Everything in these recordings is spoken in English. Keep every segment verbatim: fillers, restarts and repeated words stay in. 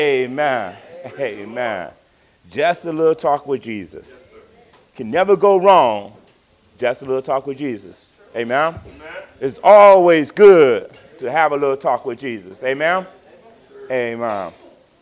Amen. Amen. Just a little talk with Jesus. Can never go wrong. Just a little talk with Jesus. Amen. It's always good to have a little talk with Jesus. Amen. Amen.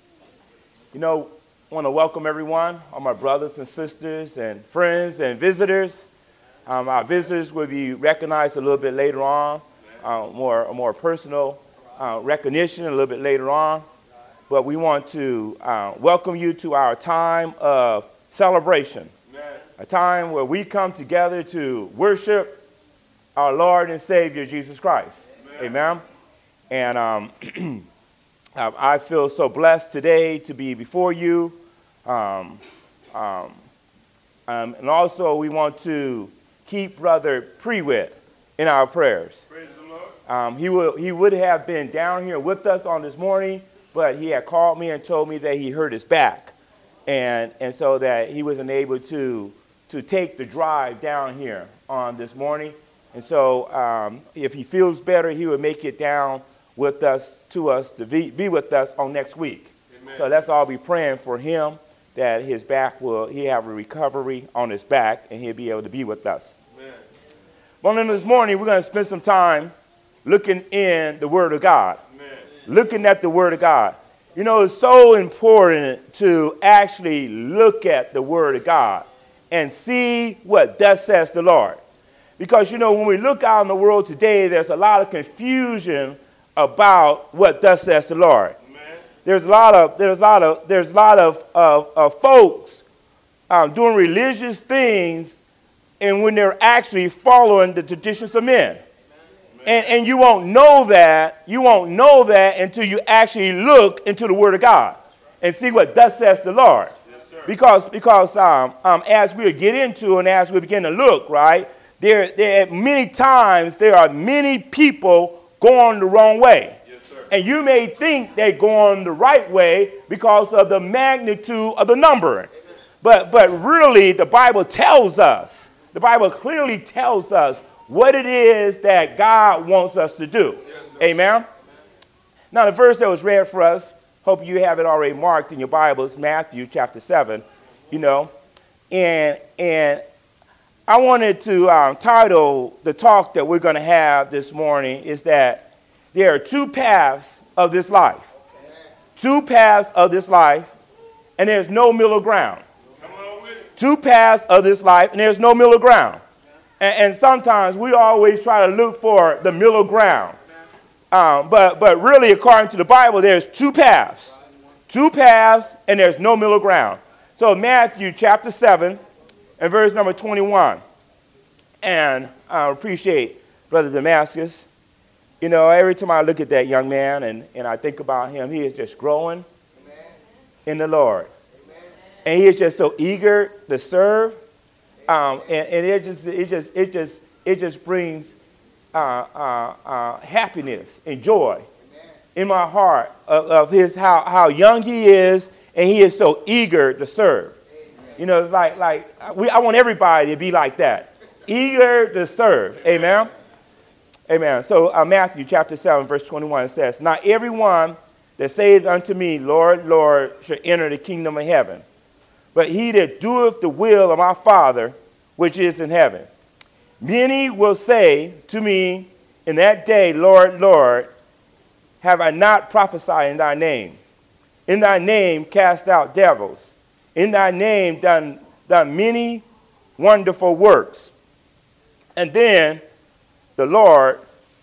You know, I want to welcome everyone, all my brothers and sisters and friends and visitors. Um, our visitors will be recognized a little bit later on, uh, more, a more personal uh, recognition a little bit later on. But we want to uh, welcome you to our time of celebration, Amen. A time where we come together to worship our Lord and Savior, Jesus Christ. Amen. Amen? And um, I feel so blessed today to be before you. Um, um, um, and also we want to keep Brother Prewitt in our prayers. Praise the Lord. Um, he, will, he would have been down here with us on this morning, but he had called me and told me that he hurt his back, and and so that he wasn't able to to take the drive down here on this morning. And so um, if he feels better, he would make it down with us to us to be, be with us on next week. Amen. So let's all be praying for him that his back will he have a recovery on his back and he'll be able to be with us. Amen. Well, then this morning we're going to spend some time looking in the Word of God. Looking at the Word of God. You know, it's so important to actually look at the Word of God and see what thus says the Lord. Because, you know, when we look out in the world today, there's a lot of confusion about what thus says the Lord. Amen. There's a lot of there's a lot of there's a lot of, of, of folks um, doing religious things, and when they're actually following the traditions of men. And, and you won't know that, you won't know that until you actually look into the Word of God and see what thus says the Lord. Yes, because because um, um, as we get into and as we begin to look, right, there, there many times there are many people going the wrong way. Yes, sir. And you may think they're going the right way because of the magnitude of the number. But, but really, the Bible tells us, the Bible clearly tells us what it is that God wants us to do. Yes, Amen? Amen? Now, the verse that was read for us, hope you have it already marked in your Bibles, Matthew chapter seven, you know. And, and I wanted to um, title the talk that we're going to have this morning is that there are two paths of this life. Two paths of this life, and there's no middle ground. Come on with it. Two paths of this life, and there's no middle ground. And sometimes we always try to look for the middle ground. Um, but, but really, according to the Bible, there's two paths. Two paths, and there's no middle ground. So Matthew chapter seven and verse number twenty-one. And I appreciate Brother Damascus. You know, every time I look at that young man and, and I think about him, he is just growing Amen. In the Lord. Amen. And he is just so eager to serve. Um, and, and it just, it just, it just, it just brings uh, uh, uh, happiness and joy Amen. In my heart of, of his how how young he is, and he is so eager to serve. Amen. You know, it's like like we, I want everybody to be like that, eager to serve. Amen. Amen. So uh, Matthew chapter seven verse twenty-one says, "Not everyone that saith unto me, Lord, Lord, shall enter the kingdom of heaven, but he that doeth the will of my Father which is in heaven. Many will say to me in that day, Lord, Lord, have I not prophesied in thy name? In thy name cast out devils. In thy name done, done many wonderful works. And then the Lord,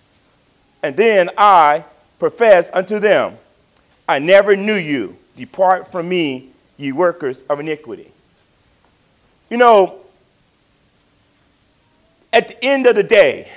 and then I profess unto them, I never knew you. Depart from me, ye workers of iniquity." You know, at the end of the day,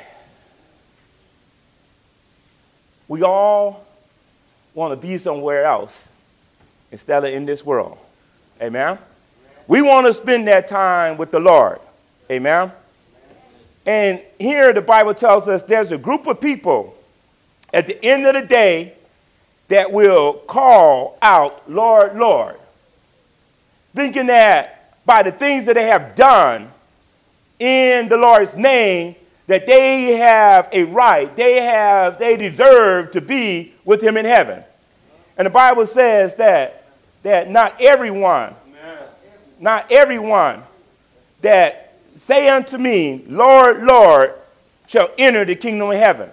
we all want to be somewhere else instead of in this world. Amen? Amen. We want to spend that time with the Lord. Amen? Amen? And here the Bible tells us there's a group of people at the end of the day that will call out, Lord, Lord, thinking that by the things that they have done in the Lord's name, that they have a right, they have, they deserve to be with him in heaven. And the Bible says that, that not everyone, Amen. not everyone that say unto me, Lord, Lord, shall enter the kingdom of heaven.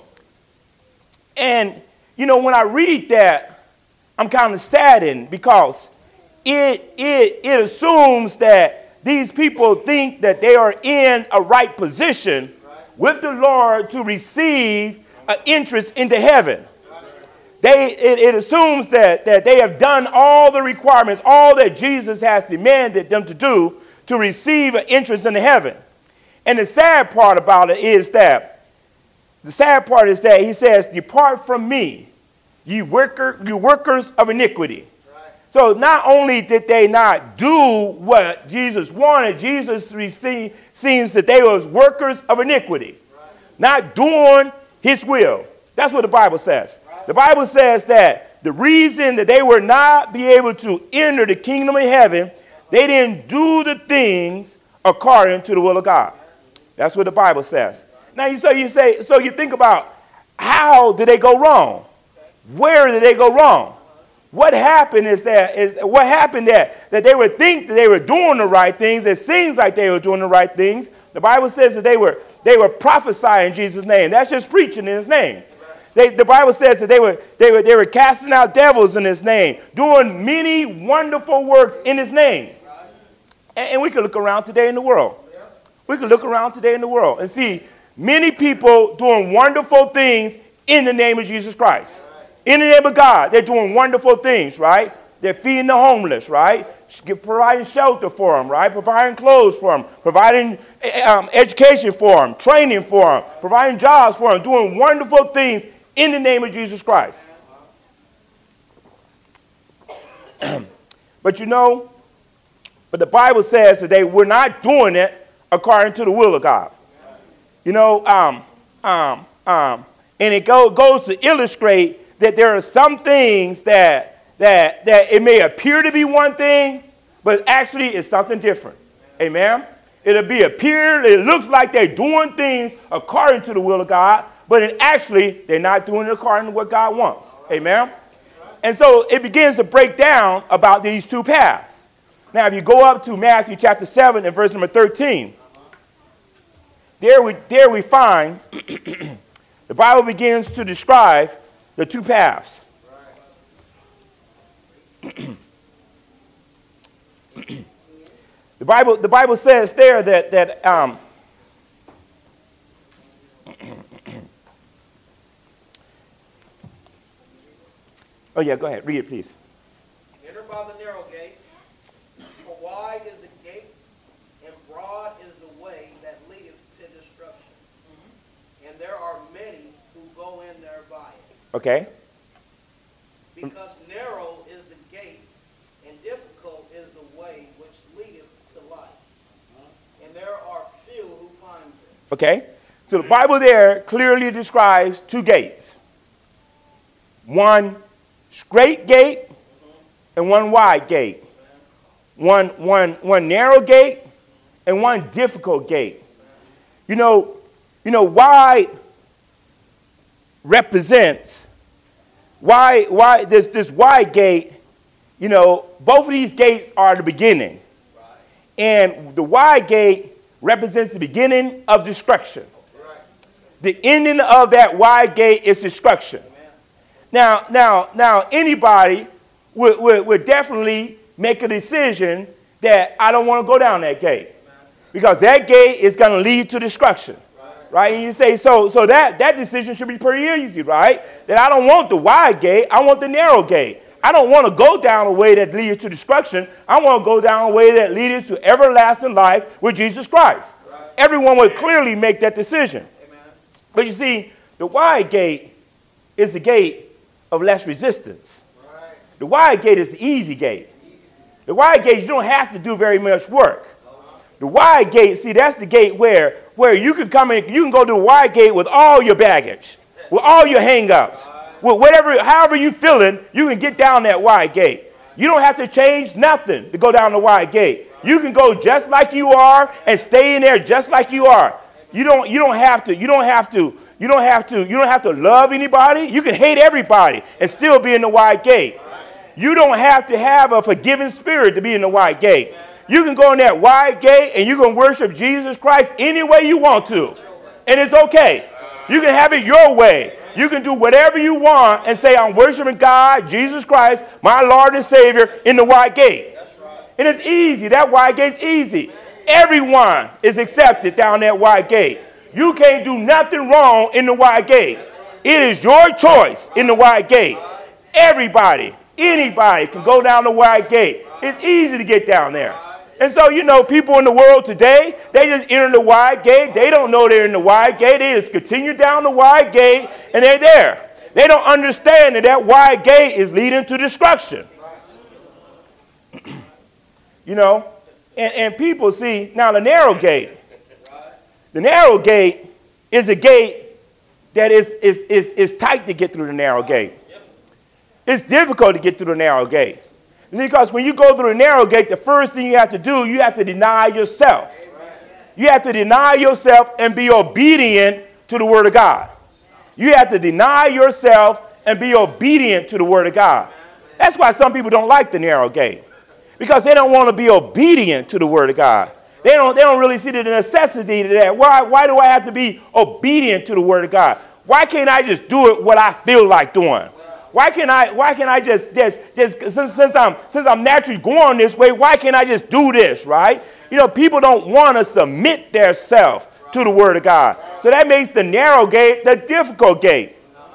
And, you know, when I read that, I'm kind of saddened because it, it, it assumes that these people think that they are in a right position with the Lord to receive an entrance into heaven. They, it, it assumes that, that they have done all the requirements, all that Jesus has demanded them to do to receive an entrance into heaven. And the sad part about it is that, the sad part is that he says, depart from me, you, worker, you workers of iniquity. Right. So not only did they not do what Jesus wanted, Jesus received, seems that they were workers of iniquity, right. not doing his will. That's what the Bible says. Right. The Bible says that the reason that they were not be able to enter the kingdom of heaven, they didn't do the things according to the will of God. That's what the Bible says. Now, you, so you say, so you think about how did they go wrong? Where did they go wrong? What happened is that is what happened that that they would think that they were doing the right things. It seems like they were doing the right things. The Bible says that they were they were prophesying in Jesus' name. That's just preaching in his name. They, the Bible says that they were they were they were casting out devils in his name, doing many wonderful works in his name. And, and we could look around today in the world. We could look around today in the world and see many people doing wonderful things in the name of Jesus Christ. In the name of God, they're doing wonderful things, right? They're feeding the homeless, right? Providing shelter for them, right? Providing clothes for them, providing um, education for them, training for them, providing jobs for them, doing wonderful things in the name of Jesus Christ. But you know, but the Bible says that they were not doing it according to the will of God. You know, um, um, um, and it go, goes to illustrate that there are some things that, that, that it may appear to be one thing, but actually it's something different. Amen? It'll be appear, it looks like they're doing things according to the will of God, but it actually they're not doing it according to what God wants. Amen? And so it begins to break down about these two paths. Now, if you go up to Matthew chapter seven and verse number thirteen, there we, there we find the Bible begins to describe the two paths. The Bible, the Bible says there that, that um, oh yeah, go ahead, read it please. Enter by the narrow gate, for wide is the gate, and broad is the way that leadeth to destruction. Mm-hmm. And there are many who go in there by it. Okay. Because narrow is the gate, and difficult is the way which leadeth to life. And there are few who find it. Okay. So the Bible there clearly describes two gates. One straight gate and one wide gate. One, one, one narrow gate and one difficult gate. You know, you know, wide represents why why this this wide gate, you know, both of these gates are the beginning. Right. And the wide gate represents the beginning of destruction. Right. The ending of that wide gate is destruction. Amen. Now, now, now anybody would, would, would definitely make a decision that I don't want to go down that gate. Amen. Because that gate is going to lead to destruction. Right? And you say, so so that, that decision should be pretty easy, right? That I don't want the wide gate, I want the narrow gate. I don't want to go down a way that leads to destruction. I want to go down a way that leads to everlasting life with Jesus Christ. Right. Everyone would clearly make that decision. Amen. But you see, the wide gate is the gate of less resistance. Right. The wide gate is the easy gate. The wide gate, you don't have to do very much work. The wide gate, see, that's the gate where, where you can come in, you can go to the wide gate with all your baggage, with all your hang-ups, with whatever, however you feeling, you can get down that wide gate. You don't have to change nothing to go down the wide gate. You can go just like you are and stay in there just like you are. You don't, you don't have to, you don't have to, You don't have to, you don't have to love anybody. You can hate everybody and still be in the wide gate. You don't have to have a forgiving spirit to be in the wide gate. You can go in that wide gate and you can worship Jesus Christ any way you want to. And it's okay. You can have it your way. You can do whatever you want and say, I'm worshiping God, Jesus Christ, my Lord and Savior, in the wide gate. And it's easy. That wide gate's easy. Everyone is accepted down that wide gate. You can't do nothing wrong in the wide gate. It is your choice in the wide gate. Everybody, anybody can go down the wide gate. It's easy to get down there. And so, you know, people in the world today, they just enter the wide gate. They don't know they're in the wide gate. They just continue down the wide gate, and they're there. They don't understand that that wide gate is leading to destruction. You know, and, and people see, now the narrow gate, the narrow gate is a gate that is, is, is, is tight to get through the narrow gate. It's difficult to get through the narrow gate. See, because when you go through the narrow gate, the first thing you have to do, you have to deny yourself. You have to deny yourself and be obedient to the Word of God. You have to deny yourself and be obedient to the Word of God. That's why some people don't like the narrow gate, because they don't want to be obedient to the Word of God. They don't, they don't really see the necessity to that. Why, why do I have to be obedient to the Word of God? Why can't I just do it what I feel like doing? Why can't I, why can't I just, just, just since, since, I'm, since I'm naturally going this way, why can't I just do this, right? You know, people don't want to submit their self to the Word of God. So that makes the narrow gate the difficult gate.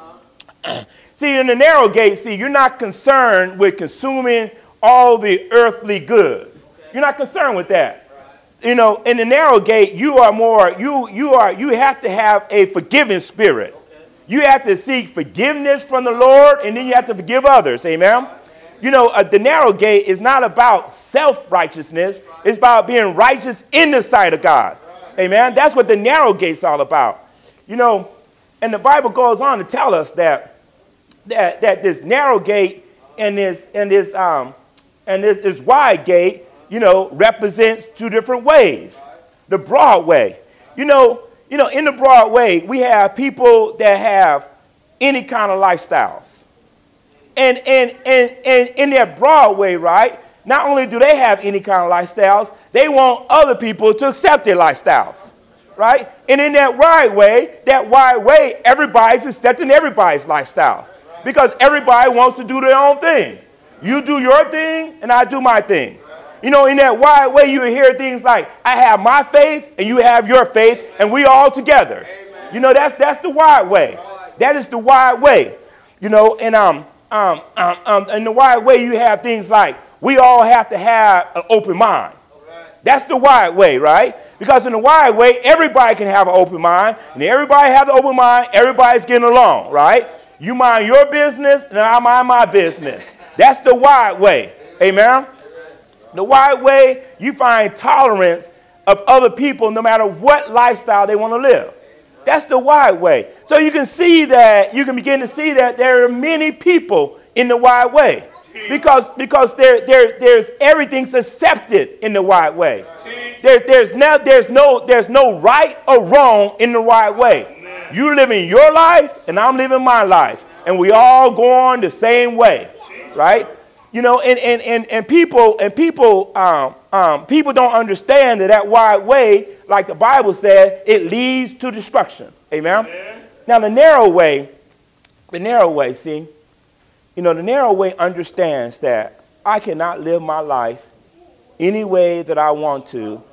See, in the narrow gate, see, you're not concerned with consuming all the earthly goods. You're not concerned with that. You know, in the narrow gate, you are more, you, you are, you have to have a forgiving spirit. You have to seek forgiveness from the Lord, and then you have to forgive others. Amen? You know, uh, the narrow gate is not about self-righteousness. It's about being righteous in the sight of God. Amen? That's what the narrow gate's all about. You know, and the Bible goes on to tell us that that, that this narrow gate and this and this um and this, this wide gate, you know, represents two different ways. The broad way. You know, You know, in the broad way, we have people that have any kind of lifestyles. And, and, and, and in that broad way, right, not only do they have any kind of lifestyles, they want other people to accept their lifestyles, right? And in that wide way, that wide way, everybody's accepting everybody's lifestyle because everybody wants to do their own thing. You do your thing, and I do my thing. You know, in that wide way, you hear things like, I have my faith and you have your faith, and we all together. Amen. You know, that's that's the wide way. That is the wide way. You know, and um, um, um, um, in the wide way, you have things like, we all have to have an open mind. Right. That's the wide way, right? Because in the wide way, everybody can have an open mind, and everybody have an open mind, everybody's getting along, right? You mind your business, and I mind my business. That's the wide way. Amen? The wide way, you find tolerance of other people no matter what lifestyle they want to live. That's the wide way. So you can see that, you can begin to see that there are many people in the wide way. Because, because there, there, there's everything's accepted in the wide way. There, there's, no, there's, no, there's no right or wrong in the wide way. You living your life, and I'm living my life. And we all go on the same way, right? You know, and, and, and, and people and people um, um, people don't understand that that wide way, like the Bible said, it leads to destruction. Amen? Amen. Now the narrow way, the narrow way, see, you know, the narrow way understands that I cannot live my life any way that I want to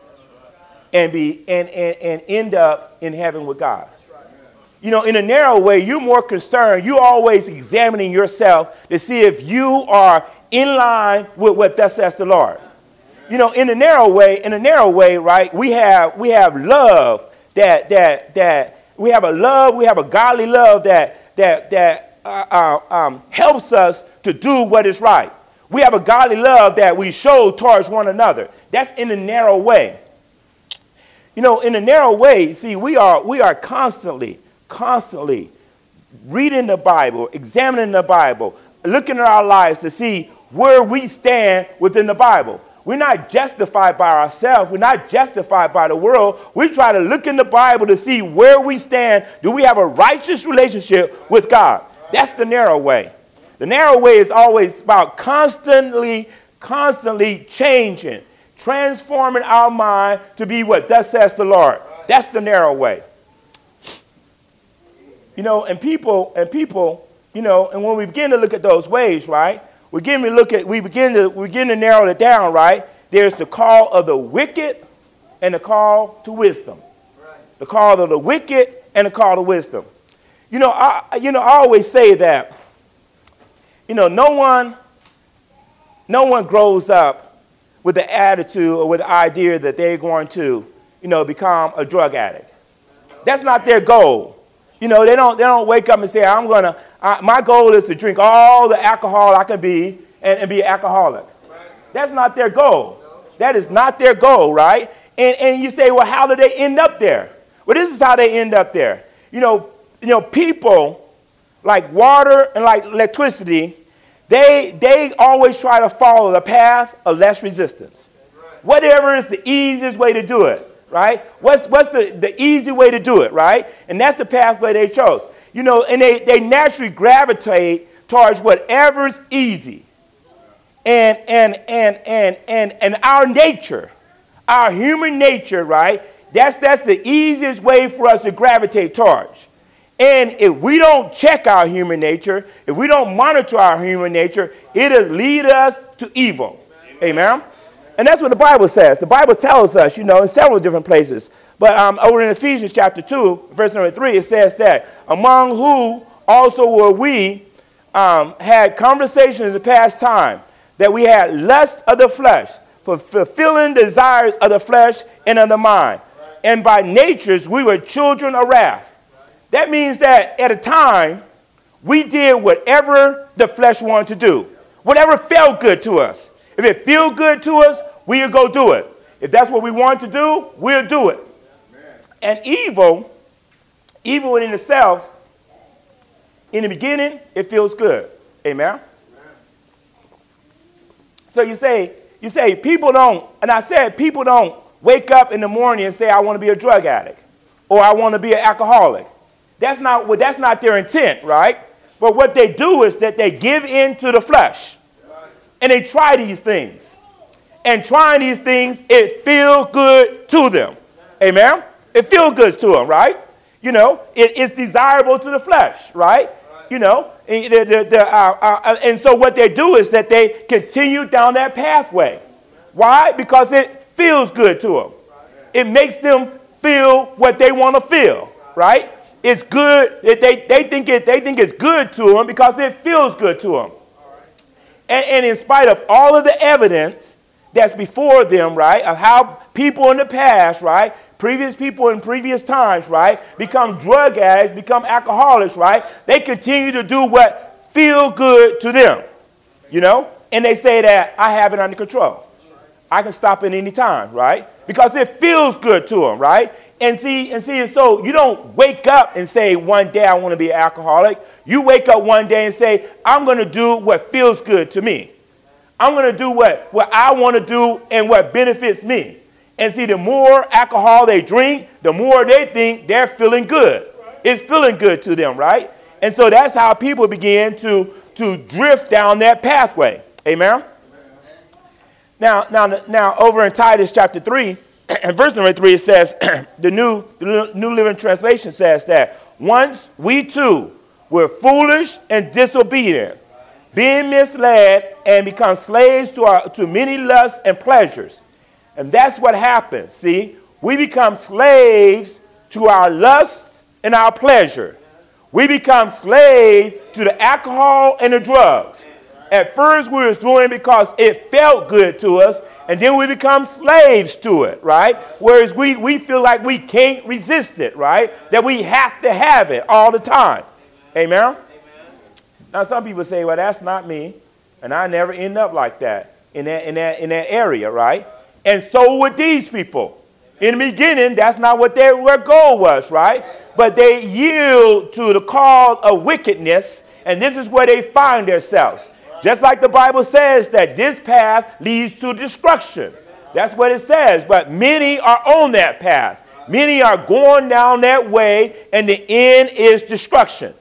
and be and, and, and end up in heaven with God. You know, in a narrow way, you're more concerned. You're always examining yourself to see if you are in line with what thus says the Lord. You know, in a narrow way, in a narrow way, right, we have we have love that that that we have a love, we have a godly love that that that uh, uh, um, helps us to do what is right. We have a godly love that we show towards one another. That's in a narrow way. You know, in a narrow way, see, we are we are constantly, constantly reading the Bible, examining the Bible, looking at our lives to see where we stand within the Bible. We're not justified by ourselves. We're not justified by the world. We try to look in the Bible to see where we stand. Do we have a righteous relationship with God? That's the narrow way. The narrow way is always about constantly, constantly changing, transforming our mind to be what thus says the Lord. That's the narrow way. You know, and people, and people, you know, and when we begin to look at those ways, right, we begin to look at, we begin to, we begin to narrow it down, right? There's the call of the wicked and the call to wisdom. Right. The call of the wicked and the call to wisdom. You know, I, you know, I always say that, you know, no one, no one grows up with the attitude or with the idea that they're going to, you know, become a drug addict. That's not their goal. You know, they don't, they don't wake up and say, I'm going to, uh, my goal is to drink all the alcohol I can be and, and be an alcoholic. Right. That's not their goal. No. That is not their goal, right? And, and you say, well, how do they end up there? Well, this is how they end up there. You know, you know, people like water and like electricity, they, they always try to follow the path of less resistance. Right. Whatever is the easiest way to do it. Right? What's, what's the, the easy way to do it, right? And that's the pathway they chose. You know, and they, they naturally gravitate towards whatever's easy. And, and, and, and, and, and our nature, our human nature, right? That's, that's the easiest way for us to gravitate towards. And if we don't check our human nature, if we don't monitor our human nature, it'll lead us to evil. Amen? Amen? And that's what the Bible says. The Bible tells us, you know, in several different places. But um, over in Ephesians chapter two, verse number three, it says that, among who also were we, um, had conversations in the past time, that we had lust of the flesh, for fulfilling desires of the flesh and of the mind. Right. And by natures we were children of wrath. Right. That means that at a time, we did whatever the flesh wanted to do. Whatever felt good to us. If it feels good to us, we'll go do it. If that's what we want to do, we'll do it. Amen. And evil, evil in itself, in the beginning, it feels good. Amen? Amen. So you say, you say people don't, and I said people don't wake up in the morning and say, I want to be a drug addict or I want to be an alcoholic. That's not, well, that's not their intent, right? But what they do is that they give in to the flesh. And they try these things. And trying these things, it feels good to them. Amen? It feels good to them, right? You know, it, it's desirable to the flesh, right? right. You know, and, the, the, the, uh, uh, and so what they do is that they continue down that pathway. Why? Because it feels good to them. It makes them feel what they want to feel, right? It's good. They, they, think it, they think it's good to them because it feels good to them. And, and in spite of all of the evidence that's before them, right, of how people in the past, right, previous people in previous times, right, become drug addicts, become alcoholics, right, they continue to do what feel good to them, you know, and they say that I have it under control. I can stop it any time, right, because it feels good to them, right, and see, and see, and so you don't wake up and say one day I want to be an alcoholic. You wake up one day and say, I'm going to do what feels good to me. I'm going to do what, what I want to do and what benefits me. And see, the more alcohol they drink, the more they think they're feeling good. It's feeling good to them, right? And so that's how people begin to, to drift down that pathway. Amen? Now, now, now, over in Titus chapter three, and verse number three, it says, the New, the New Living Translation says that, once we too were foolish and disobedient, being misled and become slaves to, our, to many lusts and pleasures. And that's what happens, see? We become slaves to our lusts and our pleasure. We become slaves to the alcohol and the drugs. At first, we were doing it because it felt good to us, and then we become slaves to it, right? Whereas we, we feel like we can't resist it, right? That we have to have it all the time. Amen? Amen? Now, some people say, well, that's not me, and I never end up like that in that, in that, in that area, right? And so would these people. In the beginning, that's not what their, their goal was, right? But they yield to the call of wickedness, and this is where they find themselves. Just like the Bible says that this path leads to destruction. That's what it says. But many are on that path. Many are going down that way, and the end is destruction.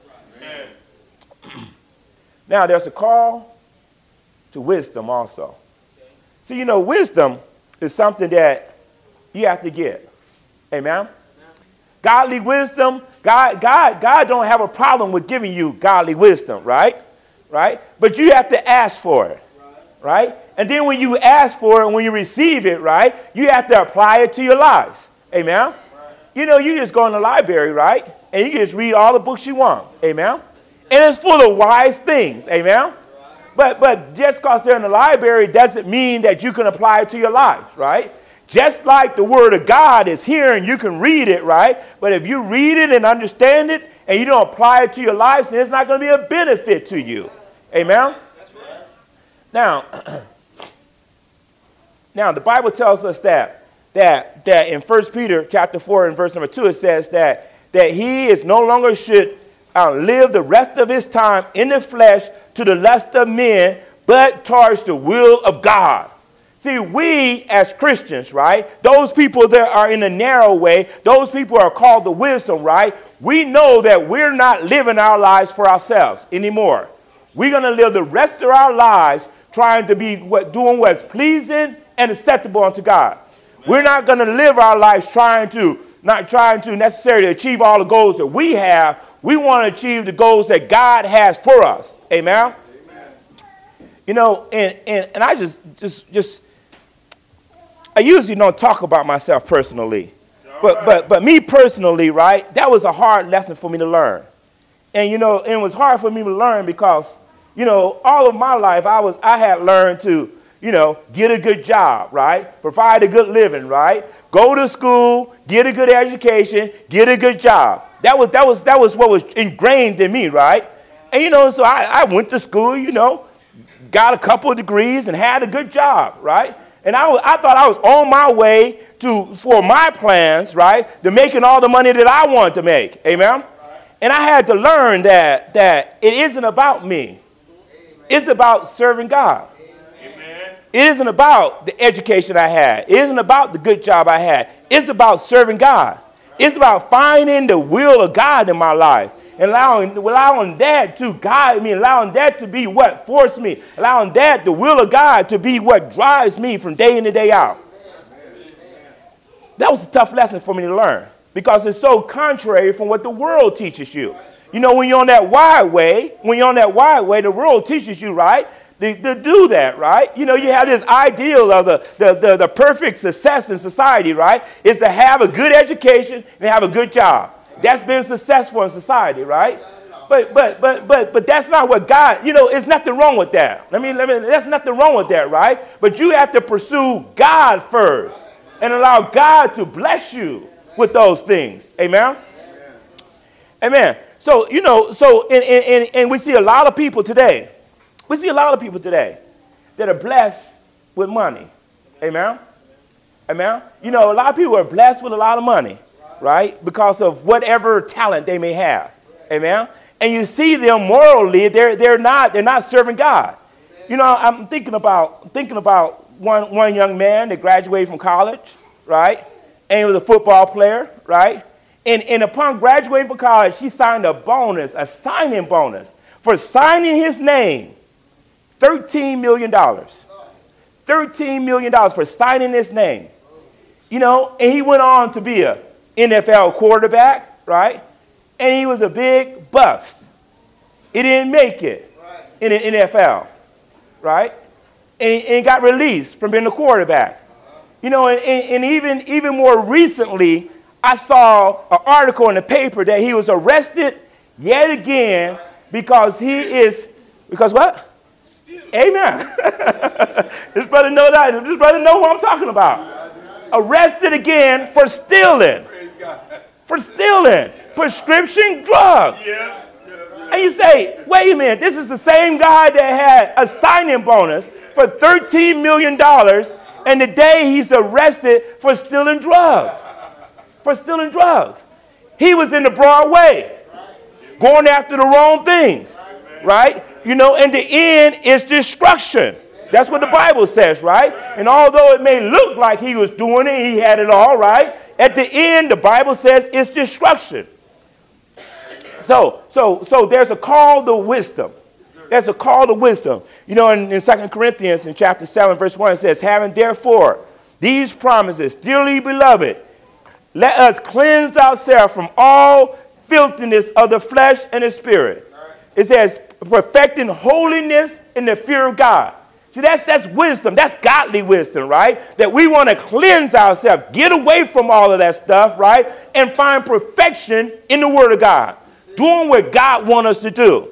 Now, there's a call to wisdom also. See, you know, wisdom is something that you have to get. Amen? Godly wisdom, God, God, God don't have a problem with giving you godly wisdom, right? Right? But you have to ask for it, right? And then when you ask for it, when you receive it, right, you have to apply it to your lives. Amen? Right. You know, you just go in the library, right, and you can just read all the books you want. Amen? And it's full of wise things. Amen? Right. But but just because they're in the library doesn't mean that you can apply it to your life, right? Just like the Word of God is here and you can read it, right? But if you read it and understand it and you don't apply it to your life, then it's not going to be a benefit to you. Amen? That's right. Now, now the Bible tells us that that that in First Peter chapter four and verse number two, it says that that he is no longer should uh, live the rest of his time in the flesh to the lust of men, but towards the will of God. See, we as Christians, right, those people that are in the narrow way, those people are called the wisdom, right? We know that we're not living our lives for ourselves anymore. We're going to live the rest of our lives trying to be what, doing what's pleasing and acceptable unto God. Amen. We're not going to live our lives trying to, not trying to necessarily achieve all the goals that we have. We want to achieve the goals that God has for us. Amen? Amen. You know, and, and, and I just, just, just, I usually don't talk about myself personally. But, right. but, but me personally, right, that was a hard lesson for me to learn. And, you know, and it was hard for me to learn because, you know, all of my life I was I had learned to, you know, get a good job, right? Provide a good living, right? Go to school, get a good education, get a good job. That was that was that was what was ingrained in me, right? And, you know, so I, I went to school, you know, got a couple of degrees and had a good job, right? And I, was, I thought I was on my way to, for my plans, right, to making all the money that I wanted to make. Amen? And I had to learn that that it isn't about me. Amen. It's about serving God. Amen. It isn't about the education I had. It isn't about the good job I had. It's about serving God. It's about finding the will of God in my life. And allowing, allowing that to guide me, allowing that to be what forced me, allowing that, the will of God, to be what drives me from day in and day out. Amen. That was a tough lesson for me to learn because it's so contrary from what the world teaches you. You know, when you're on that wide way, when you're on that wide way, the world teaches you, right, to, to do that, right? You know, you have this ideal of the, the, the, the perfect success in society, right, is to have a good education and have a good job. That's been successful in society, right? But but but but but that's not what God, you know, there's nothing wrong with that. I mean, let me, there's nothing wrong with that, right? But you have to pursue God first and allow God to bless you with those things. Amen? Amen. So, you know, so and, and, and we see a lot of people today. We see a lot of people today that are blessed with money. Amen? Amen? You know, a lot of people are blessed with a lot of money. Right? Because of whatever talent they may have. Amen? And you see them morally, they're they're not they're not serving God. You know, I'm thinking about thinking about one one young man that graduated from college, right? And he was a football player, right? And and upon graduating from college, he signed a bonus, a signing bonus for signing his name, thirteen million dollars. thirteen million dollars for signing his name. You know, and he went on to be a N F L quarterback, right? And he was a big bust. He didn't make it right. in the N F L, right? And he, and he got released from being a quarterback. Uh-huh. You know, and, and even, even more recently, I saw an article in the paper that he was arrested yet again because he is, because what? Still. Amen. This brother know that. This brother know what I'm talking about. Arrested again for stealing. For stealing prescription drugs. Yeah. Yeah. And you say, wait a minute, this is the same guy that had a signing bonus for thirteen million dollars, and the day he's arrested for stealing drugs. For stealing drugs. He was in the broad way, going after the wrong things, right? You know, and the end is destruction. That's what the Bible says, right? And although it may look like he was doing it, he had it all, right? At the end, the Bible says it's destruction. So, so, so there's a call to wisdom. There's a call to wisdom. You know, in, in Second Corinthians, in chapter seven, verse one, it says, having therefore these promises, dearly beloved, let us cleanse ourselves from all filthiness of the flesh and the spirit. It says, perfecting holiness in the fear of God. See, that's, that's wisdom. That's godly wisdom, right? That we want to cleanse ourselves, get away from all of that stuff, right? And find perfection in the Word of God. Doing what God wants us to do.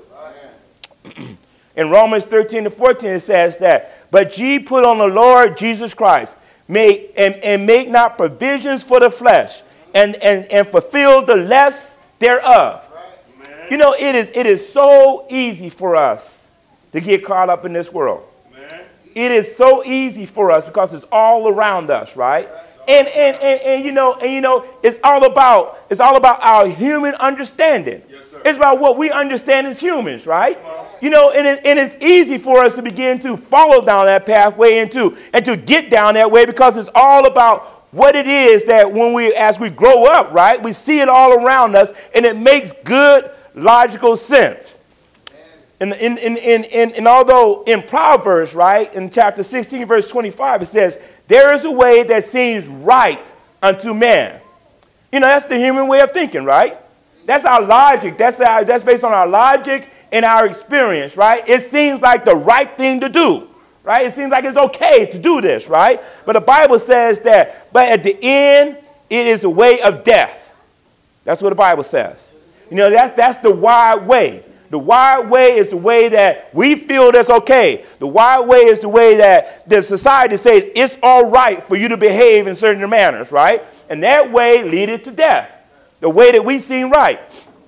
In Romans thirteen to fourteen, it says that, but ye put on the Lord Jesus Christ, make, and, and make not provisions for the flesh, and, and, and fulfill the lust thereof. Right. You know, it is, it is so easy for us to get caught up in this world. Amen. It is so easy for us because it's all around us, right? And, and, and, and, you know, and you know, it's all about it's all about our human understanding. Yes, sir. It's about what we understand as humans, right? You know, and, it, and it's easy for us to begin to follow down that pathway and to, and to get down that way because it's all about what it is that when we, as we grow up, right, we see it all around us and it makes good, logical sense. And, in, in, in, in, and although in Proverbs, right, in chapter sixteen, verse twenty-five, it says, there is a way that seems right unto man. You know, that's the human way of thinking, right? That's our logic. That's, our, that's based on our logic and our experience, right? It seems like the right thing to do, right? It seems like it's okay to do this, right? But the Bible says that, but at the end, it is a way of death. That's what the Bible says. You know, that's, that's the wide way. The wide way is the way that we feel that's okay. The wide way is the way that the society says it's all right for you to behave in certain manners, right? And that way leadeth to death. The way that we seem right.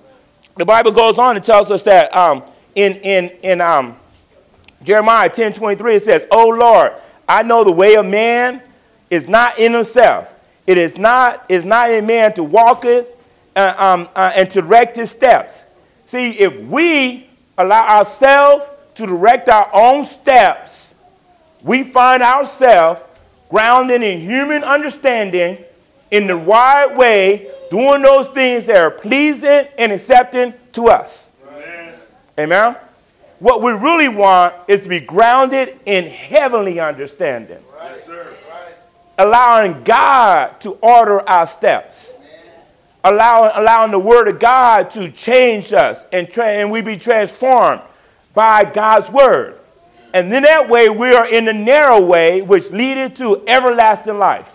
The Bible goes on and tells us that um, in, in, in um, Jeremiah ten twenty-three, it says, O Lord, I know the way of man is not in himself. It is not, is not in man to walk it uh, um, uh, and to direct his steps. See, if we allow ourselves to direct our own steps, we find ourselves grounded in human understanding in the wide way, doing those things that are pleasing and accepting to us. Amen. Amen? What we really want is to be grounded in heavenly understanding. Right. Yes, sir. Right. Allowing God to order our steps. Allowing, allowing the Word of God to change us and, tra- and we be transformed by God's Word. And then that way we are in the narrow way which leadeth to everlasting life.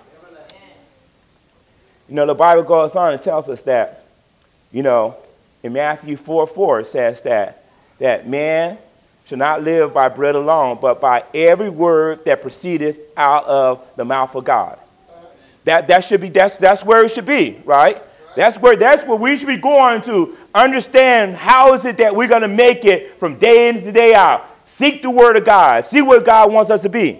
You know, the Bible goes on and tells us that, you know, in Matthew four four it says that, that man should not live by bread alone, but by every word that proceedeth out of the mouth of God. That, that should be, that's, that's where it should be, right? That's where, that's where we should be going to understand how is it that we're going to make it from day in to day out. Seek the Word of God. See where God wants us to be.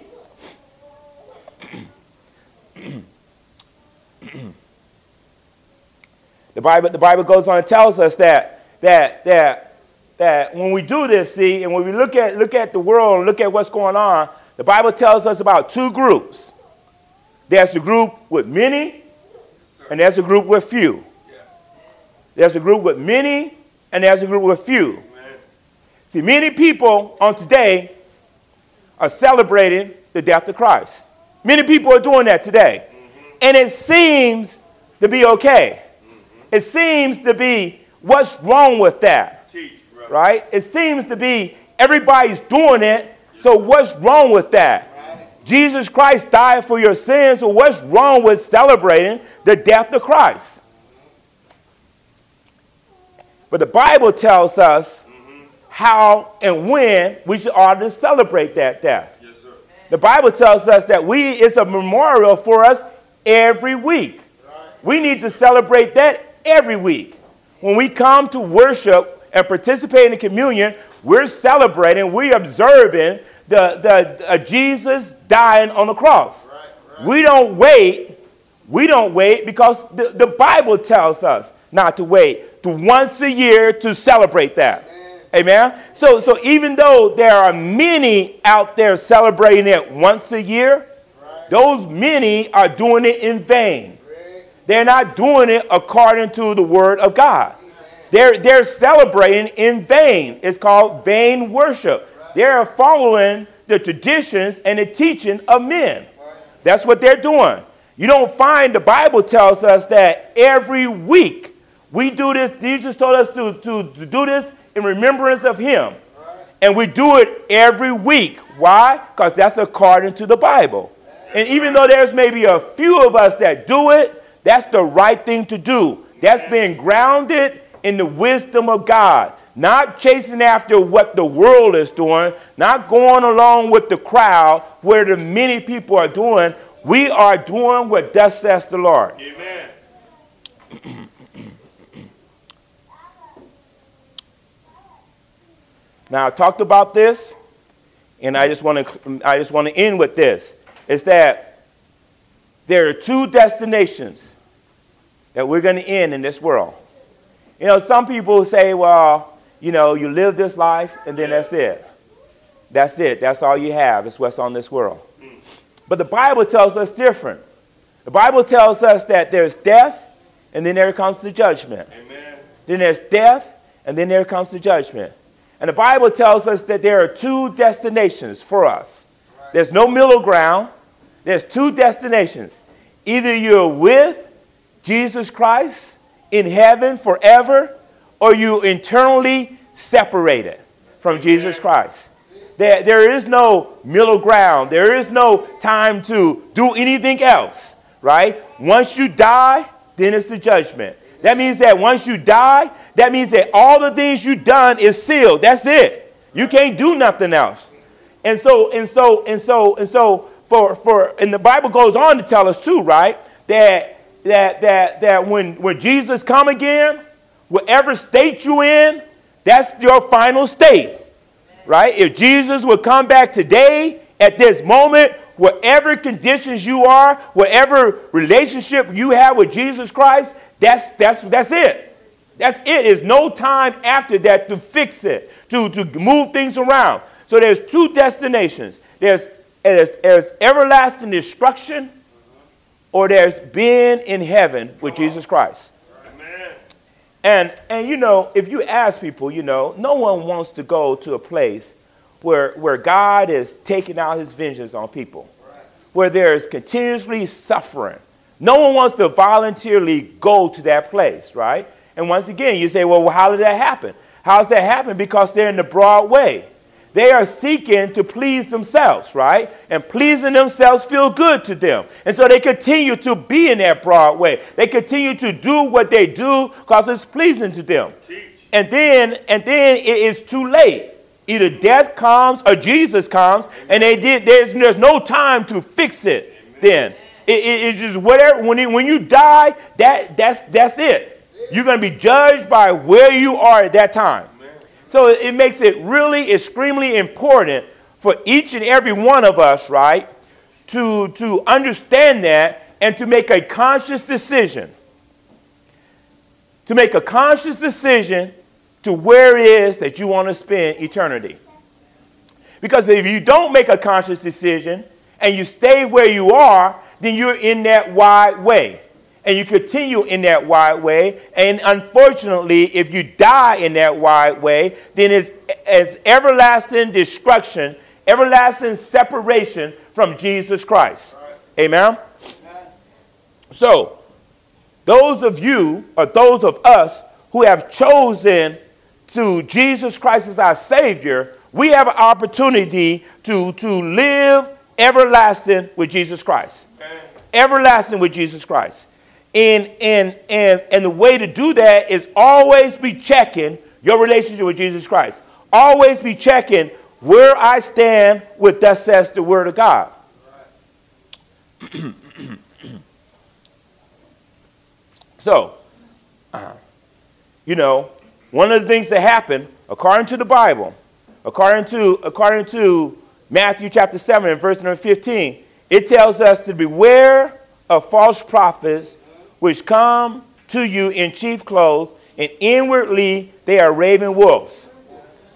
The Bible, the Bible goes on and tells us that, that, that, that when we do this, see, and when we look at, look at the world and look at what's going on, the Bible tells us about two groups. There's a group with many, and there's a group with few. There's a group with many, and there's a group with few. Amen. See, many people on today are celebrating the death of Christ. Many people are doing that today. Mm-hmm. And it seems to be okay. Mm-hmm. It seems to be, what's wrong with that? Teach, right? It seems to be everybody's doing it, so what's wrong with that? Right. Jesus Christ died for your sins, so what's wrong with celebrating the death of Christ? But the Bible tells us mm-hmm. how and when we should ought to celebrate that death. Yes, sir. The Bible tells us that we it's a memorial for us every week. Right. We need to celebrate that every week. When we come to worship and participate in the communion, we're celebrating, we're observing the, the uh, Jesus dying on the cross. Right, right. We don't wait. We don't wait because the, the Bible tells us not to wait. To once a year to celebrate that. Amen. So, so even though there are many out there celebrating it once a year, right, those many are doing it in vain. Right. They're not doing it according to the word of God. Amen. They're, they're celebrating in vain. It's called vain worship. Right. They're following the traditions and the teaching of men. Right. That's what they're doing. You don't find, the Bible tells us that every week we do this. Jesus told us to, to, to do this in remembrance of him. Right. And we do it every week. Why? Because that's according to the Bible. And even though there's maybe a few of us that do it, that's the right thing to do. That's being grounded in the wisdom of God. Not chasing after what the world is doing, not going along with the crowd where the many people are doing. We are doing what thus says the Lord. Amen. Now, I talked about this, and I just want to I just want to end with this. Is that there are two destinations that we're going to end in this world. You know, some people say, well, you know, you live this life, and then that's it. That's it. That's all you have. It's what's on this world. But the Bible tells us different. The Bible tells us that there's death, and then there comes the judgment. Amen. Then there's death, and then there comes the judgment. And the Bible tells us that there are two destinations for us. Right. There's no middle ground. There's two destinations. Either you're with Jesus Christ in heaven forever, or you internally separated from Jesus Christ. There, there is no middle ground. There is no time to do anything else, right? Once you die, then it's the judgment. That means that once you die, that means that all the things you've done is sealed. That's it. You can't do nothing else. And so, and so, and so, and so, for, for, and the Bible goes on to tell us too, right? That, that, that, that when, when Jesus come again, whatever state you in, that's your final state, right? If Jesus would come back today, at this moment, whatever conditions you are, whatever relationship you have with Jesus Christ, that's, that's, that's it. That's it. There's no time after that to fix it, to, to move things around. So there's two destinations. There's, there's, there's everlasting destruction, or there's being in heaven with Jesus Christ. Amen. And, and, you know, if you ask people, you know, no one wants to go to a place where, where God is taking out his vengeance on people, right, where there's continuously suffering. No one wants to voluntarily go to that place, right? And once again, you say, well, how did that happen? How does that happen? Because they're in the broad way. They are seeking to please themselves, right? And pleasing themselves feel good to them. And so they continue to be in that broad way. They continue to do what they do because it's pleasing to them. Teach. And then, and then it is too late. Either death comes or Jesus comes, amen, and they did. There's, there's no time to fix it. Amen. Then it, it, it's just whatever. When it, when you die, that that's that's it. You're going to be judged by where you are at that time. Amen. So it makes it really extremely important for each and every one of us, right, to, to understand that and to make a conscious decision. To make a conscious decision to where it is that you want to spend eternity. Because if you don't make a conscious decision and you stay where you are, then you're in that wide way. And you continue in that wide way. And unfortunately, if you die in that wide way, then it's, it's everlasting destruction, everlasting separation from Jesus Christ. Right. Amen? Amen? So, those of you, or those of us who have chosen to Jesus Christ as our Savior, we have an opportunity to, to live everlasting with Jesus Christ. Okay. Everlasting with Jesus Christ. And, and, and, and the way to do that is always be checking your relationship with Jesus Christ. Always be checking where I stand with thus says the word of God. Right. So, uh, you know, one of the things that happen, according to the Bible, according to, according to Matthew chapter seven and verse number fifteen, it tells us to beware of false prophets which come to you in chief clothes, and inwardly they are raven wolves.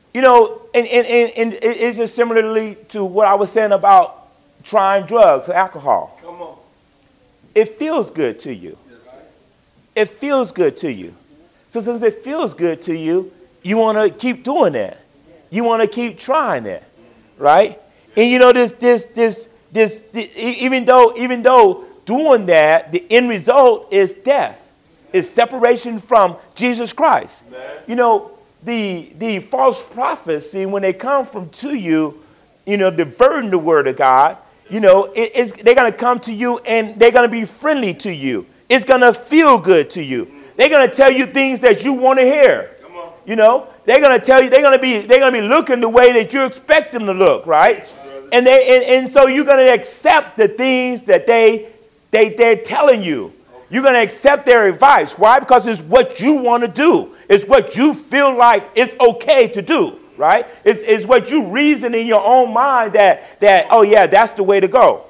You know, and, and, and, and it's just similarly to what I was saying about trying drugs or alcohol. Come on. It feels good to you. Yes, It feels good to you. So since it feels good to you, you want to keep doing that. You want to keep trying that, right? And you know this, this, this, this, this. Even though, even though doing that, the end result is death. It's separation from Jesus Christ. Amen. You know, the the false prophets, see, when they come from to you, you know, diverting the word of God, you know, it, it's, they're going to come to you and they're going to be friendly to you. It's going to feel good to you. They're going to tell you things that you want to hear. Come on. You know, they're going to tell you, they're going to be, they're going to be looking the way that you expect them to look, right? And they, and, and so you're going to accept the things that they, they, they're telling you. You're going to accept their advice. Why? Because it's what you want to do. It's what you feel like it's okay to do, right? It's, it's what you reason in your own mind that, that, oh, yeah, that's the way to go.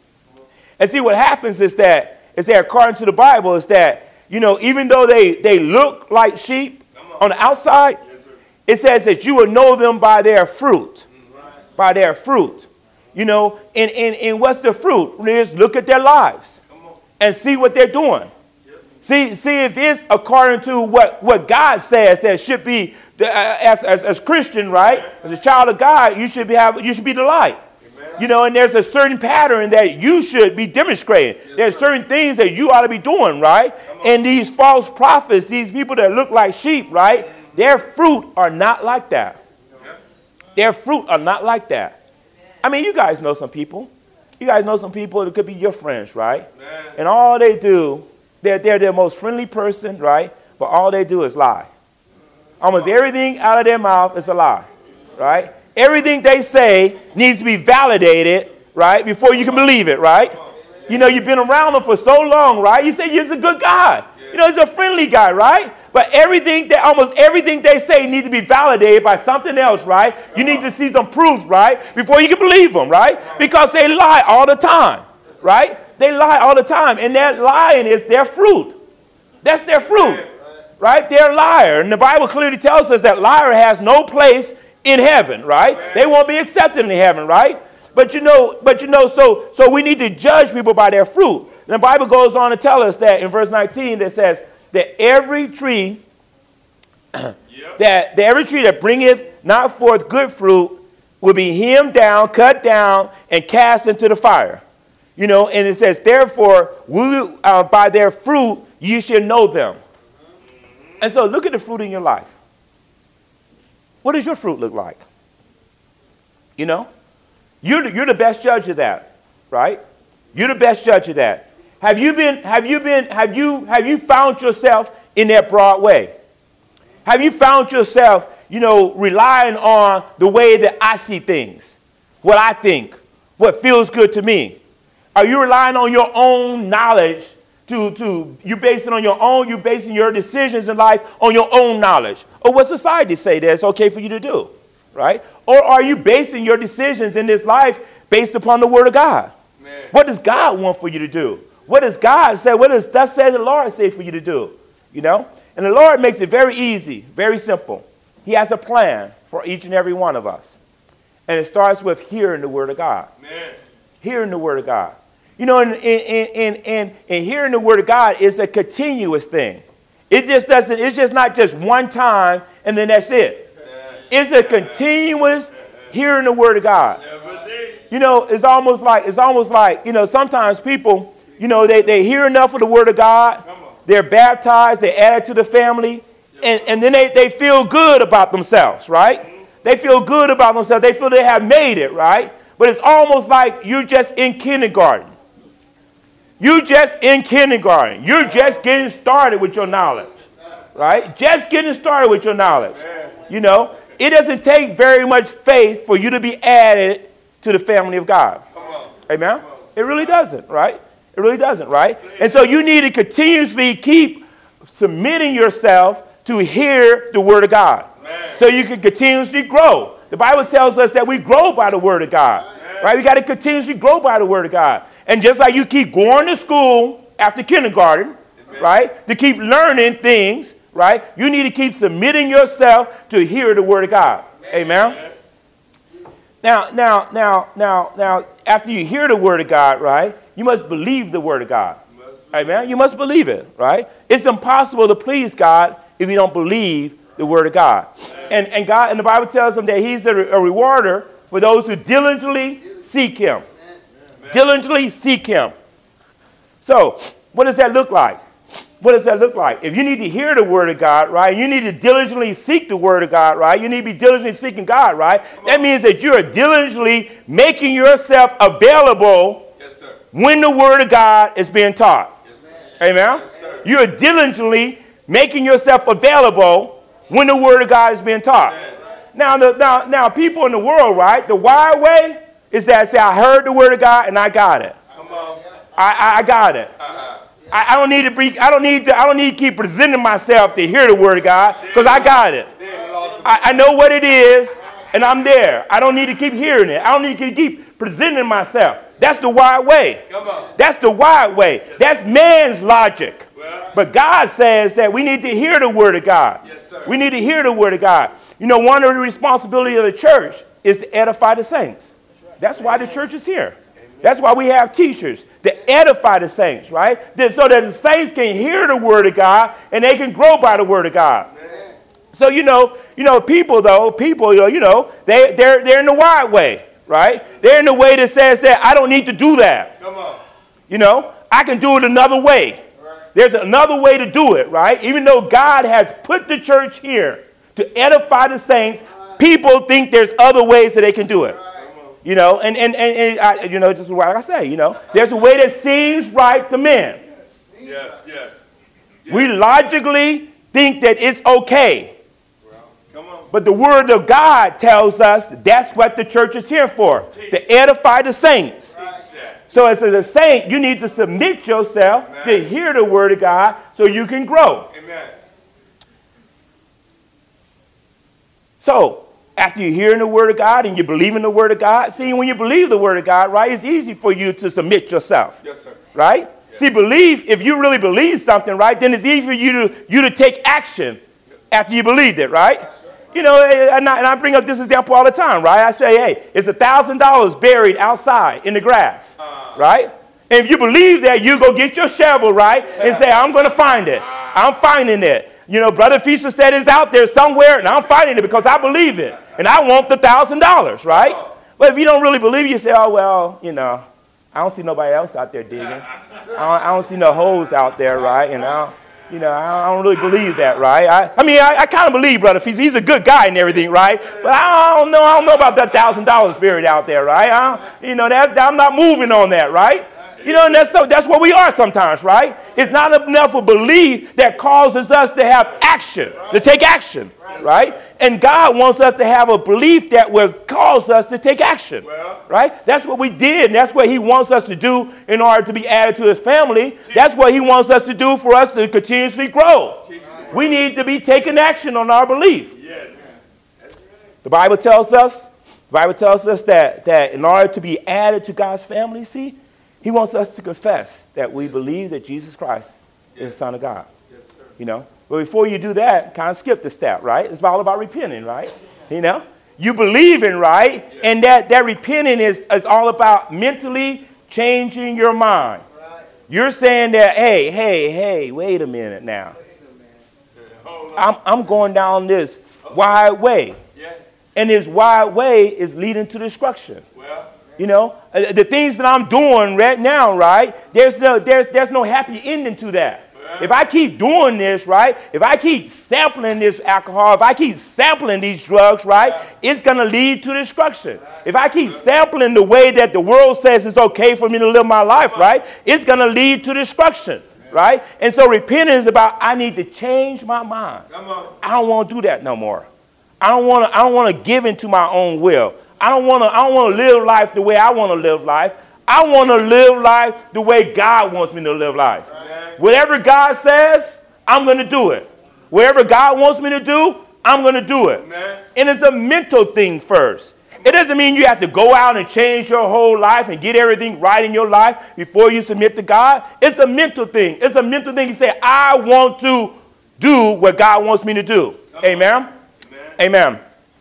And see, what happens is that, is that according to the Bible, is that, you know, even though they, they look like sheep on the outside, Yes, sir. it says that you will know them by their fruit, Right. by their fruit. You know, and, and, and what's the fruit? Just look at their lives Come on. and see what they're doing. Yep. See, see if it's according to what, what God says that should be, uh, as, as as Christian, right? As a child of God, you should be have you should be the light. Amen. You know, and there's a certain pattern that you should be demonstrating. Yes, there's sir. certain things that you ought to be doing, right? on. And these false prophets, these people that look like sheep, right? Their fruit are not like that. Yep. Their fruit are not like that. I mean, you guys know some people. You guys know some people that could be your friends, right? Man. And all they do, they're, they're their most friendly person, right? But all they do is lie. Almost everything out of their mouth is a lie, right? Everything they say needs to be validated, right, before you can believe it, right? You know, you've been around them for so long, right? You say he's a good guy. You know, he's a friendly guy, right? But everything, that, almost everything they say needs to be validated by something else, right? You need to see some proof, right, before you can believe them, right? Because they lie all the time, right? They lie all the time, and that lying is their fruit. That's their fruit, right? They're a liar, and the Bible clearly tells us that liar has no place in heaven, right? They won't be accepted in heaven, right? But you know, but you know, so so we need to judge people by their fruit. And the Bible goes on to tell us that in verse nineteen that says that every tree Yep. that, that every tree that bringeth not forth good fruit will be hewed down, cut down, and cast into the fire. You know, and it says, therefore, we, uh, by their fruit you shall know them. And so look at the fruit in your life. What does your fruit look like? You know? You're the, you're the best judge of that, right? You're the best judge of that. Have you been, have you been, have you, have you found yourself in that broad way? Have you found yourself, you know, relying on the way that I see things, what I think, what feels good to me? Are you relying on your own knowledge to, to you basing on your own, you basing your decisions in life on your own knowledge? Or what society say that it's okay for you to do, right? Or are you basing your decisions in this life based upon the word of God? Man. What does God want for you to do? What does God say? What does thus says the Lord say for you to do? You know? And the Lord makes it very easy, very simple. He has a plan for each and every one of us. And it starts with hearing the word of God. Man. Hearing the word of God. You know, and, and, and, and, and hearing the word of God is a continuous thing. It just doesn't, it's just not just one time and then that's it. It's a continuous hearing the word of God. Never did. You know, it's almost like, it's almost like, you know, sometimes people, you know, they, they hear enough of the word of God. Come on. They're baptized, they add it to the family, and, and then they, they feel good about themselves, right? They feel good about themselves. They feel they have made it, right? But it's almost like you're just in kindergarten. You're just in kindergarten. You're just getting started with your knowledge, right? Just getting started with your knowledge. You know, it doesn't take very much faith for you to be added to the family of God. Come on. Amen? It really doesn't, right? It really doesn't, right? And so you need to continuously keep submitting yourself to hear the word of God. Man. So you can continuously grow. The Bible tells us that we grow by the word of God, right? We got to continuously grow by the word of God. And just like you keep going to school after kindergarten, right, to keep learning things, right, you need to keep submitting yourself to hear the word of God. Amen. Now, now, now, now, now, after you hear the word of God, right, you must believe the word of God. Amen. You must believe it, right? It's impossible to please God if you don't believe the word of God. And and God, and the Bible tells him that he's a, a rewarder for those who diligently seek him. Amen. Diligently seek him. So, what does that look like? What does that look like? If you need to hear the word of God, right, you need to diligently seek the word of God, right, you need to be diligently seeking God, right, that means that you are diligently making yourself available yes, sir. When the word of God is being taught. Yes, amen? Yes, you are diligently making yourself available when the word of God is being taught. Now, the, now, now, people in the world, right, the wide way is that say, I heard the word of God and I got it. Come on. I, I, I got it. Uh-huh. I, I don't need to be. I don't need to. I don't need to keep presenting myself to hear the word of God because I got it. I, I know what it is, and I'm there. I don't need to keep hearing it. I don't need to keep presenting myself. That's the wide way. That's the wide way. That's man's logic. But God says that we need to hear the word of God. Yes, sir. We need to hear the word of God. You know, one of the responsibilities of the church is to edify the saints. That's why the church is here. That's why we have teachers to edify the saints, right? So that the saints can hear the word of God and they can grow by the word of God. Amen. So, you know, you know, people, though, people, you know, they, they're, they're in the wide way, right? They're in the way that says that I don't need to do that. Come on. You know, I can do it another way. Right. There's another way to do it, right? Even though God has put the church here to edify the saints, right. People think there's other ways that they can do it. Right. You know, and, and, and, and I, you know, just like I say, you know, there's a way that seems right to men. Yes, yes, yes. We logically think that it's okay. Well, come on. But the word of God tells us that's what the church is here for, Teach. To edify the saints. Right. So as a saint, you need to submit yourself Amen. To hear the word of God so you can grow. Amen. So, after you're hearing the word of God and you believe in the word of God, see, when you believe the word of God, right, it's easy for you to submit yourself. Yes, sir. Right? Yes. See, believe, if you really believe something, right, then it's easy for you to, you to take action after you believed it, right? Yes, you know, and I, and I bring up this example all the time, right? I say, hey, it's one thousand dollars buried outside in the grass, uh, right? And if you believe that, you go get your shovel, right, and say, I'm going to find it. I'm finding it. You know, Brother Fisher said it's out there somewhere, and I'm finding it because I believe it. And I want the one thousand dollars, right? But if you don't really believe it, you say, oh, well, you know, I don't see nobody else out there digging. I don't, I don't see no holes out there, right? And I don't, you know, I don't really believe that, right? I, I mean, I, I kind of believe Brother Fisher. He's a good guy and everything, right? But I don't know. I don't know about that one thousand dollars buried out there, right? I don't, you know, that, I'm not moving on that, right? You know, and that's, so, that's what we are sometimes, right? It's not enough of belief that causes us to have action, to take action, right? And God wants us to have a belief that will cause us to take action, right? That's what we did, and that's what he wants us to do in order to be added to his family. That's what he wants us to do for us to continuously grow. We need to be taking action on our belief. The Bible tells us, the Bible tells us that, that in order to be added to God's family, see, he wants us to confess that we believe that Jesus Christ yes. is the Son of God. Yes, sir. You know, but before you do that, kind of skip the step, right? It's all about repenting, right? You know, you believe in, right? Yes. And that, that repenting is, is all about mentally changing your mind. Right. You're saying that, hey, hey, hey, wait a minute now. I'm, I'm going down this okay. wide way. Yeah. And this wide way is leading to destruction. Well, you know, uh, the things that I'm doing right now, right, there's no, there's, there's no happy ending to that. If I keep doing this, right, if I keep sampling this alcohol, if I keep sampling these drugs, right, it's going to lead to destruction. If I keep sampling the way that the world says it's okay for me to live my life, right, it's going to lead to destruction, right? And so repentance is about I need to change my mind. I don't want to do that no more. I don't want to I don't want to give into my own will. I don't want to I don't want to live life the way I want to live life. I want to live life the way God wants me to live life. Right. Whatever God says, I'm going to do it. Whatever God wants me to do, I'm going to do it. Amen. And it's a mental thing first. It doesn't mean you have to go out and change your whole life and get everything right in your life before you submit to God. It's a mental thing. It's a mental thing. You say, I want to do what God wants me to do. Amen? Amen. Amen.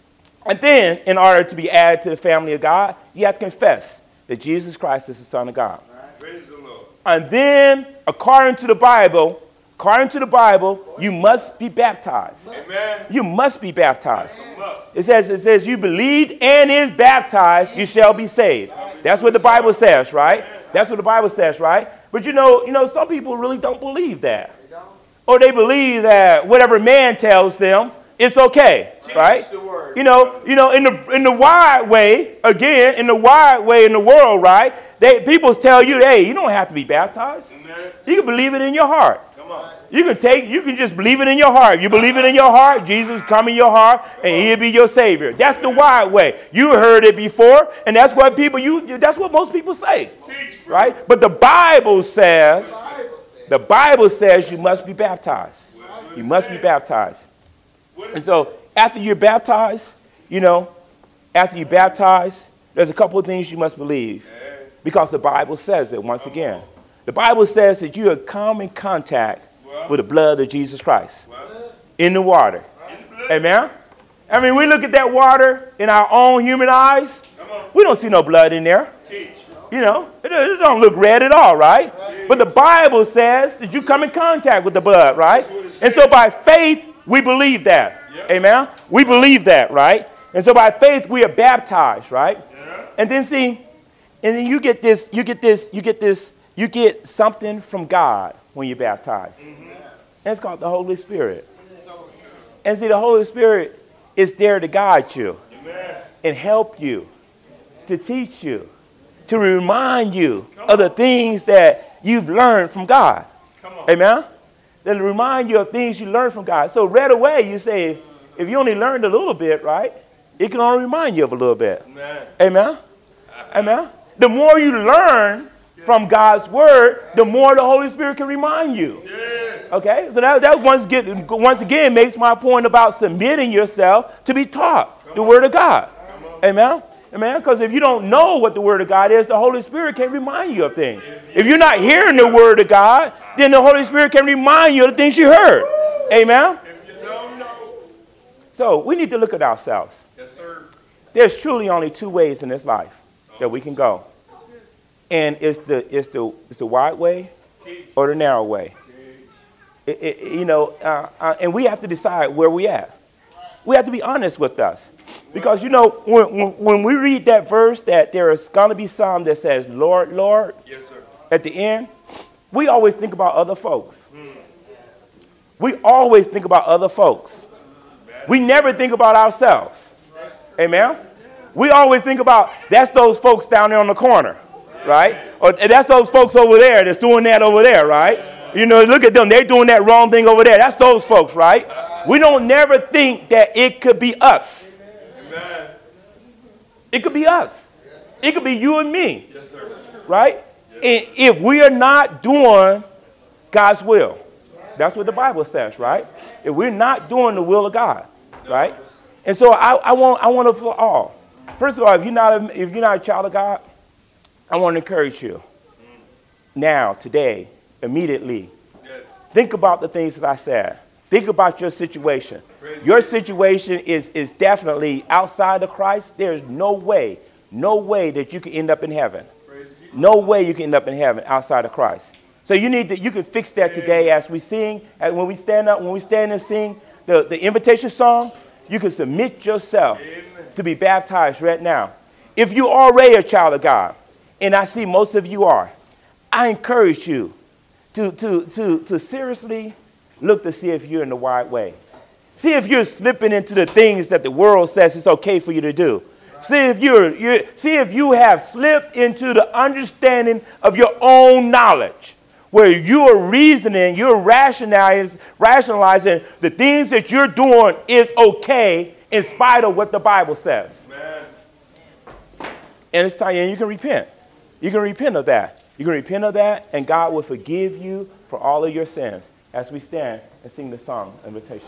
And then, in order to be added to the family of God, you have to confess that Jesus Christ is the Son of God. Praise the Lord. And then, according to the Bible, according to the Bible, you must be baptized. Amen. You must be baptized. Must. It says, it says, you believed and is baptized, you shall be saved. That's what the Bible says, right? That's what the Bible says, right? But you know, you know, some people really don't believe that. Or they believe that whatever man tells them, it's okay, right? the word. You know, you know, in the in the wide way, again, in the wide way in the world, right? They people tell you, hey, you don't have to be baptized. Amen. You can believe it in your heart. Come on. You can take, you can just believe it in your heart. You believe it in your heart, Jesus come in your heart, and he'll be your savior. That's the wide way. You heard it before, and that's what people, you, that's what most people say, Teach, right? But the Bible says, the Bible says you must be baptized. You must be baptized. And so after you're baptized, you know, after you're baptized, there's a couple of things you must believe, because the Bible says it once again. The Bible says that you have come in contact with the blood of Jesus Christ in the water. Amen? I mean, we look at that water in our own human eyes. We don't see no blood in there. You know, it, it don't look red at all, right? But the Bible says that you come in contact with the blood, right? And so by faith, we believe that. Amen? We believe that, right? And so by faith, we are baptized, right? And then see, and then you get this, you get this, you get this, you get something from God when you're baptized. Mm-hmm. And it's called the Holy Spirit. And see, the Holy Spirit is there to guide you. Amen. And help you, to teach you, to remind you of the things that you've learned from God. Come on. Amen? They'll remind you of things you learned from God. So right away you say, if you only learned a little bit, right, it can only remind you of a little bit. Amen? Amen? Amen? The more you learn from God's word, the more the Holy Spirit can remind you. Okay? So that, that once, get, once again makes my point about submitting yourself to be taught the word of God. Amen? Amen? Because if you don't know what the word of God is, the Holy Spirit can't remind you of things. If you're not hearing the word of God, then the Holy Spirit can remind you of the things you heard. Amen? So we need to look at ourselves. Yes, sir. There's truly only two ways in this life that we can go. And it's the it's the it's the wide way or the narrow way. It, it, you know, uh, uh, and we have to decide where we at. We have to be honest with us, because you know when when, when we read that verse that there is going to be some that says Lord, Lord, yes, sir, at the end, we always think about other folks. Hmm. We always think about other folks. We never think about ourselves. Amen. We always think about that's those folks down there on the corner. Right? Or that's those folks over there that's doing that over there, right? You know, look at them. They're doing that wrong thing over there. That's those folks, right? We don't never think that it could be us. Amen. It could be us. It could be you and me. Yes, sir. Right? Yes. And if we are not doing God's will, that's what the Bible says, right? If we're not doing the will of God, right? And so I, I want I want to for all. First of all, if you're not a, if you're not a child of God, I want to encourage you now, today, immediately. Yes. Think about the things that I said. Think about your situation. Praise your situation is, is definitely outside of Christ. There's no way, no way that you can end up in heaven. Praise no way you can end up in heaven outside of Christ. So you need to, you can fix that today as we sing, and when we stand up, when we stand and sing the, the invitation song, you can submit yourself Amen. To be baptized right now. If you're already a child of God, and I see most of you are, I encourage you to, to, to, to seriously look to see if you're in the right way. See if you're slipping into the things that the world says it's okay for you to do. See if you're, you're see if you have slipped into the understanding of your own knowledge, where you are reasoning, you're rationalizing, rationalizing the things that you're doing is okay in spite of what the Bible says. Amen. And it's time, and you can repent. You can repent of that. You can repent of that, and God will forgive you for all of your sins as we stand and sing the song invitation.